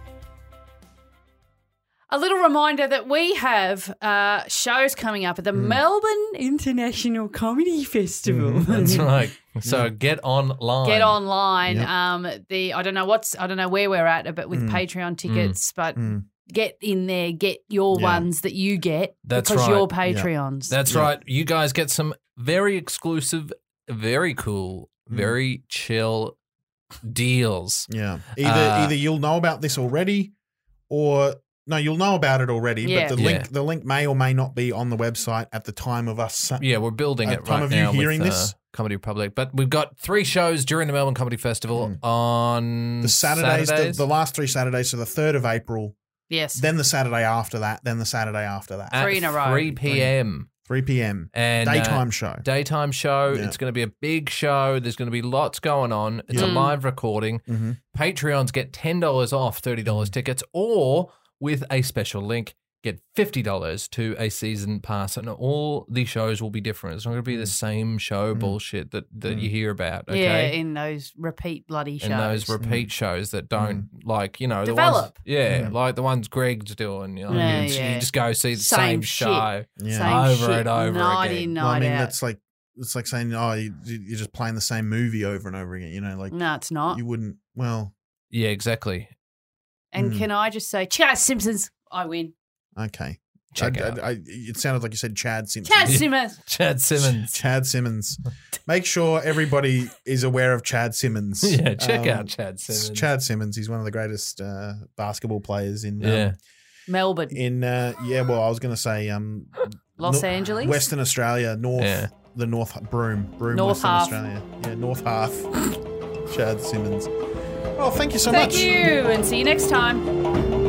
[SPEAKER 3] A little reminder that we have uh, shows coming up at the Melbourne International Comedy Festival.
[SPEAKER 2] That's right. So get online.
[SPEAKER 3] Get online.
[SPEAKER 1] Yep.
[SPEAKER 3] Um, the I don't know what's I don't know where we're at, but with
[SPEAKER 1] Mm.
[SPEAKER 3] Patreon tickets, but
[SPEAKER 1] Mm.
[SPEAKER 3] get in there, get your
[SPEAKER 1] Yeah.
[SPEAKER 3] ones that you get
[SPEAKER 2] That's
[SPEAKER 3] because
[SPEAKER 2] right.
[SPEAKER 3] you're Patreons.
[SPEAKER 2] That's
[SPEAKER 1] Yeah.
[SPEAKER 2] right. You guys get some very exclusive, very cool,
[SPEAKER 1] Mm.
[SPEAKER 2] very chill deals.
[SPEAKER 1] Yeah. Either
[SPEAKER 2] Uh,
[SPEAKER 1] either you'll know about this already, or no, you'll know about it already.
[SPEAKER 3] Yeah.
[SPEAKER 1] But the
[SPEAKER 2] Yeah.
[SPEAKER 1] link the link may or may not be on the website at the time of us. sa-
[SPEAKER 2] Yeah, we're building
[SPEAKER 1] At
[SPEAKER 2] it
[SPEAKER 1] time
[SPEAKER 2] right
[SPEAKER 1] of you
[SPEAKER 2] now
[SPEAKER 1] hearing
[SPEAKER 2] with
[SPEAKER 1] this?
[SPEAKER 2] uh, Comedy Republic. But we've got three shows during the Melbourne Comedy Festival on
[SPEAKER 1] The Saturdays,
[SPEAKER 2] Saturdays.
[SPEAKER 1] The, the last three Saturdays, so the third of April,
[SPEAKER 3] yes.
[SPEAKER 1] then the Saturday after that, then the Saturday after that,
[SPEAKER 2] at
[SPEAKER 3] Three in a row.
[SPEAKER 2] three p.m.
[SPEAKER 1] three p.m.
[SPEAKER 2] And uh,
[SPEAKER 1] daytime show.
[SPEAKER 2] Daytime show.
[SPEAKER 1] Yeah.
[SPEAKER 2] It's going to be a big show. There's going to be lots going on. It's a
[SPEAKER 3] Yeah.
[SPEAKER 2] live recording.
[SPEAKER 1] Mm-hmm.
[SPEAKER 2] Patreons get ten dollars off thirty dollars tickets, or with a special link, get fifty dollars to a season pass. And all the shows will be different. It's not going to be the same show
[SPEAKER 1] Mm.
[SPEAKER 2] bullshit that, that
[SPEAKER 1] Mm.
[SPEAKER 2] you hear about.
[SPEAKER 3] Yeah,
[SPEAKER 2] Okay.
[SPEAKER 3] in those repeat bloody shows.
[SPEAKER 2] And those repeat shows that don't like you know the ones,
[SPEAKER 3] Develop.
[SPEAKER 2] yeah,
[SPEAKER 1] Mm.
[SPEAKER 2] like the ones Greg's doing. You know,
[SPEAKER 3] Yeah,
[SPEAKER 2] you, just,
[SPEAKER 3] yeah.
[SPEAKER 2] you just go see the
[SPEAKER 3] Same
[SPEAKER 2] same,
[SPEAKER 3] shit.
[SPEAKER 2] show.
[SPEAKER 1] Yeah.
[SPEAKER 3] Same
[SPEAKER 2] Over
[SPEAKER 3] shit,
[SPEAKER 2] and over
[SPEAKER 3] night
[SPEAKER 2] again.
[SPEAKER 3] in,
[SPEAKER 1] Well, I
[SPEAKER 3] night
[SPEAKER 1] mean,
[SPEAKER 3] out.
[SPEAKER 1] that's like it's like saying, oh, you, you're just playing the same movie over and over again. You know, like
[SPEAKER 3] No, it's not.
[SPEAKER 1] you wouldn't. Well,
[SPEAKER 2] Yeah, exactly.
[SPEAKER 3] And
[SPEAKER 1] Mm.
[SPEAKER 3] can I just say, Chad Simpsons, I win.
[SPEAKER 1] okay.
[SPEAKER 2] Check
[SPEAKER 1] I,
[SPEAKER 2] out
[SPEAKER 1] I, I, it sounded like you said Chad Simpson.
[SPEAKER 3] Chad Simmons.
[SPEAKER 2] Chad Simmons.
[SPEAKER 1] Chad Simmons. Make sure everybody is aware of Chad Simmons.
[SPEAKER 2] Yeah, check
[SPEAKER 1] Um,
[SPEAKER 2] out Chad
[SPEAKER 1] it's
[SPEAKER 2] Simmons.
[SPEAKER 1] Chad Simmons. He's one of the greatest uh, basketball players in. Um,
[SPEAKER 2] Yeah.
[SPEAKER 3] Melbourne.
[SPEAKER 1] In uh, yeah, well, I was going to say um,
[SPEAKER 3] Los
[SPEAKER 1] no-
[SPEAKER 3] Angeles.
[SPEAKER 1] Western Australia, north,
[SPEAKER 2] Yeah.
[SPEAKER 1] the North Broome, Broome,
[SPEAKER 3] North
[SPEAKER 1] Western
[SPEAKER 3] half.
[SPEAKER 1] Australia. Yeah, North half. Chad Simmons. Well, thank you so
[SPEAKER 3] Thank
[SPEAKER 1] much.
[SPEAKER 3] you, and see you next time.